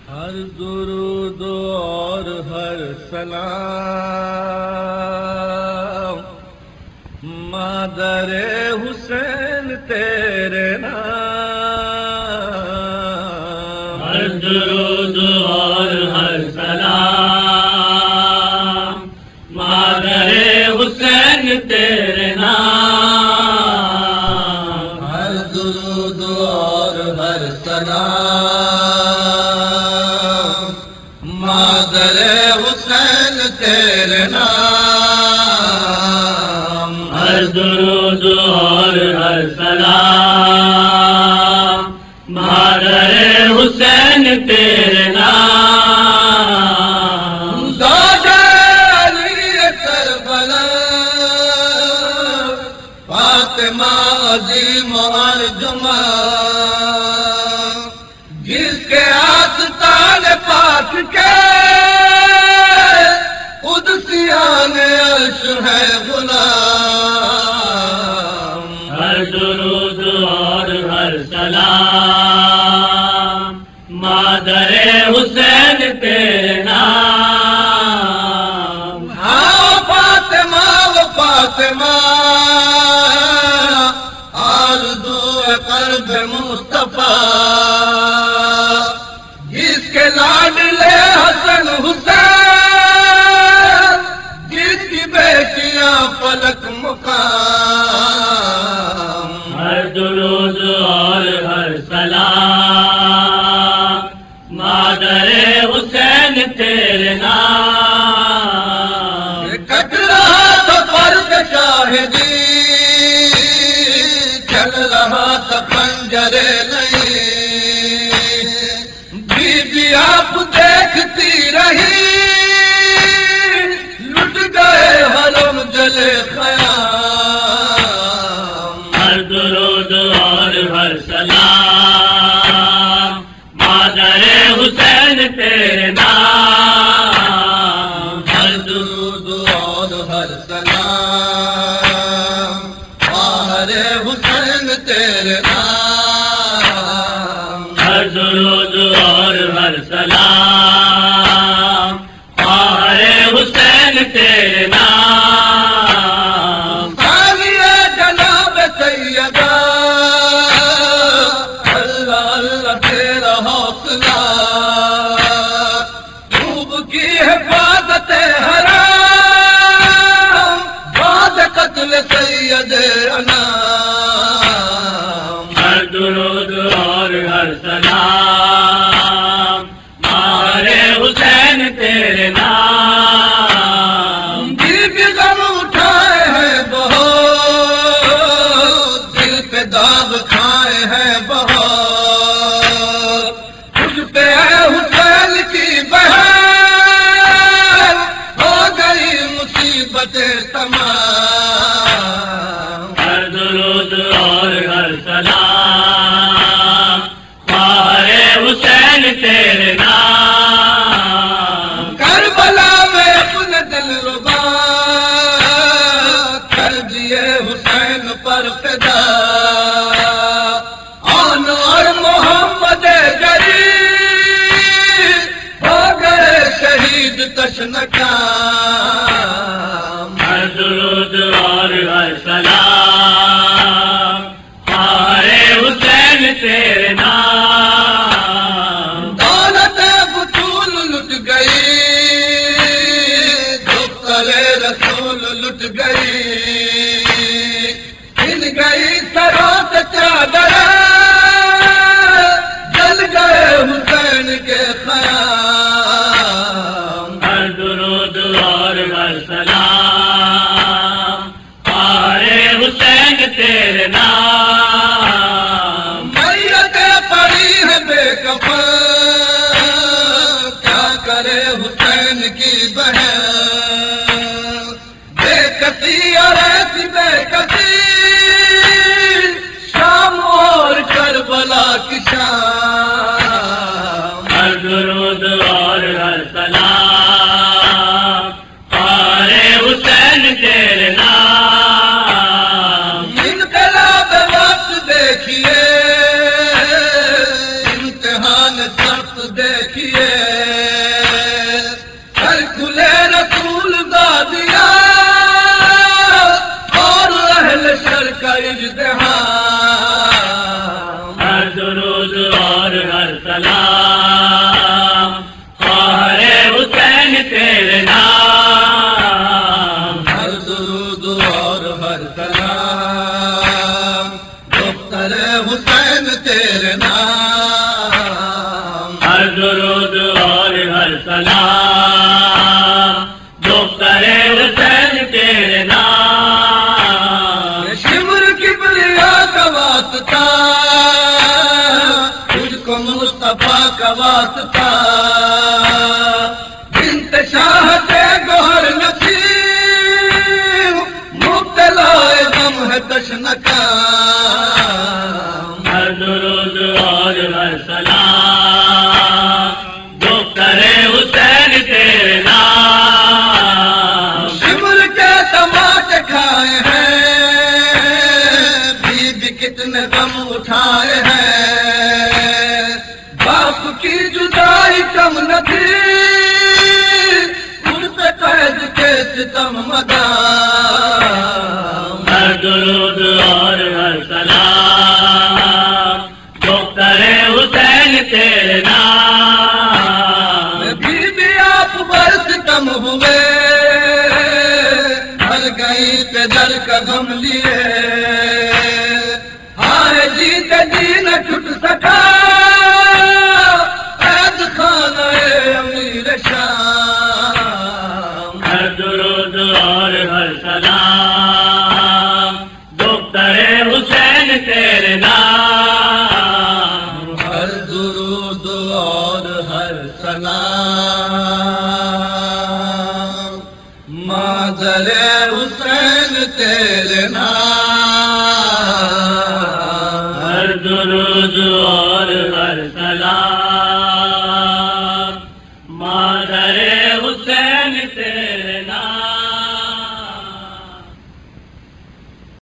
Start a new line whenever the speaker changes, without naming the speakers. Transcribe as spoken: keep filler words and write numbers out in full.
ہر درود اور ہر سلام مادر حسین تیرے نام،
ہر درود اور ہر سلام مادر حسین تیرے نام،
ہر درود اور ہر سلام مادر حسین تیرے نام،
ہر درود اور ہر سلام مادر حسین تیرے نام،
زادہ علی کربلا فاطمہ عظیم ارجمند، جس کے آستان پاک کے قدسیان عرش ہے غلام،
ہر درود اور ہر سلام مادر حسین تیرے نام،
ہاں فاطمہ و فاطمہ آرزو قلب مصطفیٰ، جس کے لاڈلے حسن حسین، جس کی بیٹیاں فلک مقام،
ہر درود اور ہر سلام مادر حسین تیرے نام،
کٹ رہا تھا فرد شاہدی، چل رہا تھا پنجرے نہیں، بی بی آپ دیکھتی رہی، لٹ گئے حرم جلے خیام،
ہر درود اور ہر سلام مادر حسین تیرے نام،
ہر درود اور ہر سلام باہر حسین تیرے نام،
ہر درود اور ہر سلام مادر حسین تیرے نام،
ثانیہ جناب سیدہ اللہ اللہ تیرا حوصلہ، خوب کی حفاظت حرام بعد قتل سید انام،
ہر درود اور ہر سلام مادر حسین تیرے نام،
دل پہ غم اٹھائے ہیں بہت، دل پہ داغ کھائے ہیں بہت، تجھ پہ ہے حسین کی بہن ہو گئی مصیبتیں تمام،
ہر درود اور ہر سلام مادر حسین تیرے نام،
کربلا میں اپنے دل ربا کر دیے حسین پر فدا، آن اور محمد غریب ہو گئے شہید تشنکام،
ہر درود اور ہر سلام مادر حسین تیرے نام،
دولت بطول لٹ گئی، دفتر رسول لٹ گئی، ہل گئی سروں سے چادر، جل گئے حسین کے خیام،
ہر درود اور ہر سلام مادر حسین تیرے نام،
میتیں پڑی ہے بے کفن، کیا کرے حسین کی بہن، بے کسی اور ایسی بے کسی، شام اور کربلا کی شام،
ہر درود اور ہر سلام مادر حسین تیرے نام،
انقلاب وقت دیکھیے امتحان سخت دیکھیے ہر کھلے رسول دادیا اور اہل شر کا اجتہام
ہر درود اور ہر سلام خواہر حسین تیرے نام
ہر درود اور ہر سلام دختر حسین تیرے نام
ہر درود اور ہر سلام دختر حسین تیرے نام
یہ شمر کبریا کا واسطہ تجھ کو مصطفیٰ کا واسطہ بنت شاہد گوہر نصیب مبتلا غم ہے تشنکام
ہر درود اور ہر سلام دختر حسین تیرے نام
شمر کے تماچے کھائے ہیں بیوی کتنے غم اٹھائے ہیں باپ کی جدائی کم نہ تھی ان پہ قید کے ستم مدام
ہر درود اور ہر سلام دختر حسین تیرے نام
بیوی آپ پر ستم ہوئے ہر گئی پہ در کا غم لیے ہائے جیت جی نہ ٹوٹ سکا قید خانہ امیر شام
ہر درود اور ہر سلام دختر حسین تیرے نام
ہر درود اور ہر سلام مادر حسین تیرے نام
ہر درود اور ہر سلام مادر حسین تیرے نام